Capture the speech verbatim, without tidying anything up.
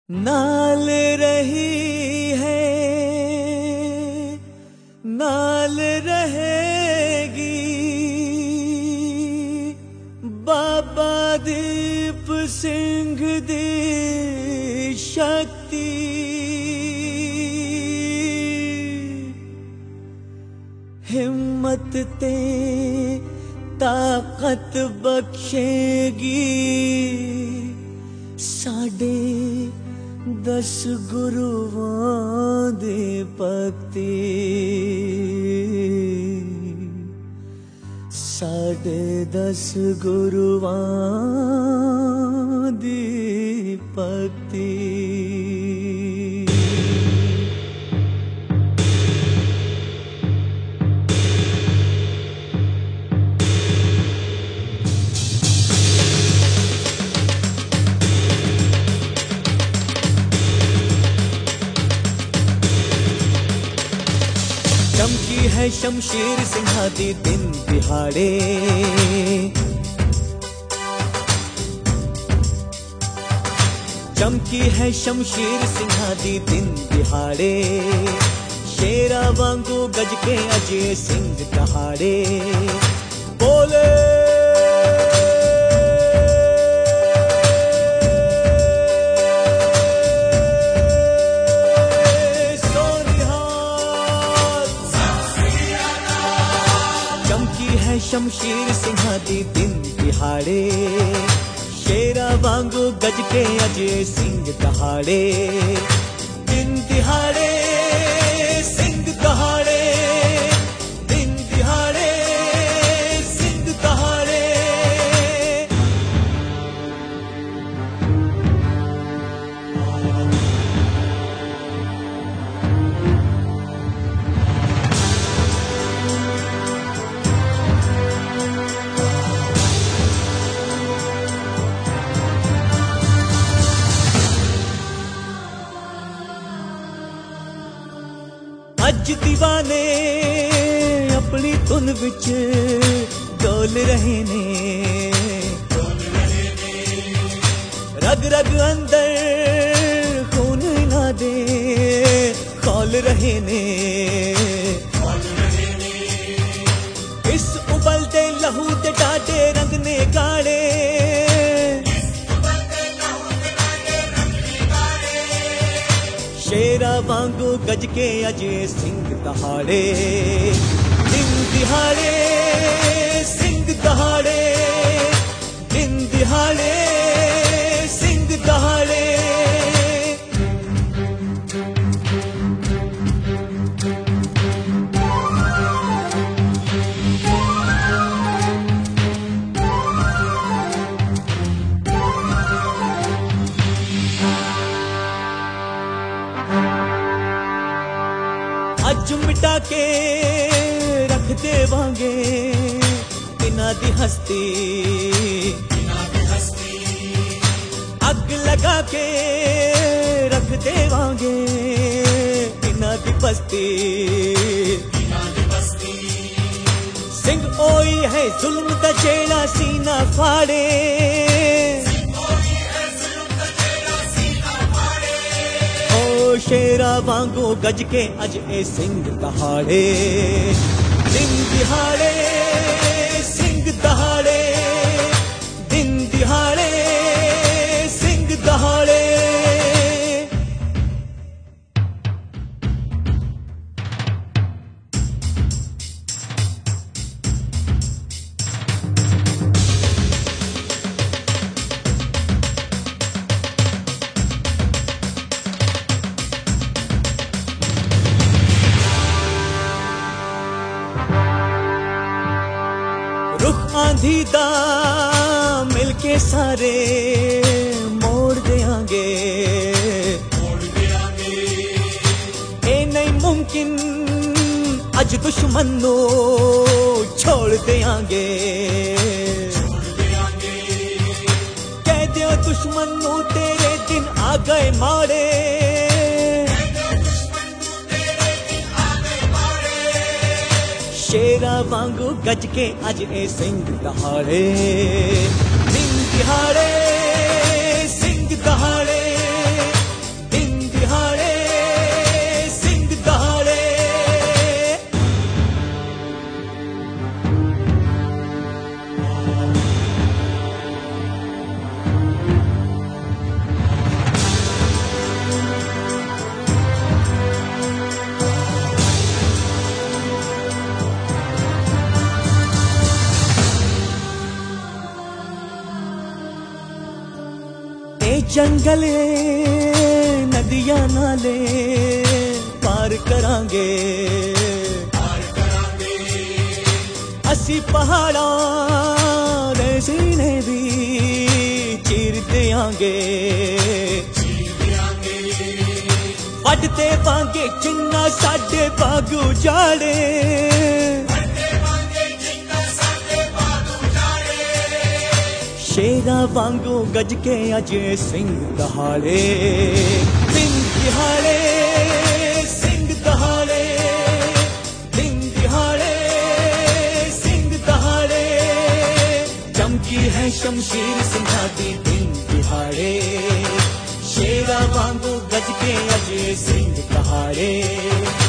नाल रही है नाल रहेगी बाबा दीप सिंह दी शक्ति। हिम्मत ते ताकत बख्शेगी साडे दस गुरुवां दे भक्ति। साडे दस गुरुवां दी भक्ति। चमकी है शमशीर सिंह दी दिन दिहाड़े, चमकी है शमशीर सिंह दी दिन दिहाड़े। शेरा वांगू गज के अजय सिंह दहाड़े बोले शमशीर सिंह दी दिन दिहाड़े। शेरा वांगू गज के अजय सिंह दहाड़े दिन दिहाड़े सिंह दहाड़े दिन दिहाड़े सिंह दहाड़े। अज दीवाने अपनी धुन विच डोल रहे ने, रग रग अंदर खून ना दे खोल रहे ने। इस उबलते लहू ते डाटे रंग ने गाड़े, शेरा वांगू गज के अजय सिंह दहाड़े दिन दिहाड़े सिंह दहाड़े दिन दिहाड़े सिंह दहाड़े। अज मिटा के रख देवांगे इना दी हस्ती, अग लगा के रख देवांगे इना दी बस्ती। सिंह ओई है जुल्म दा जेड़ा सीना फाड़े, शेरा वांगू गज के अजय सिंह दहाड़े दिन दिहाड़े सिंह दहाड़े दिन दिहाड़े सिंह दहाड़े। रुख आंधी दा मिलके सारे मोड़ देंगे, ए नहीं मुमकिन अज दुश्मन नो छोड़ देंगे। कह दियो दुश्मन नो तेरे दिन आ गए माड़े, शेरा वांगू गज के अजय सिंह दहाड़े दिन दिहाड़े सिंह दहाड़े जंगल नदियां नाले पार करांगे असी पहाड़ां दे सीने भी चीर देंगे वड्डते वांगे जिन्ना साडे बाग उजाड़े शेरा वांगू गज के अजे सिंह दहाड़े दिन दिहाड़े सिंह दहाड़े दिन दिहाड़े सिंह दहाड़े चमकी है शमशीर सिंहा दी दिन दिहाड़े शेरा वांगू गज के अजे सिंह दहाड़े।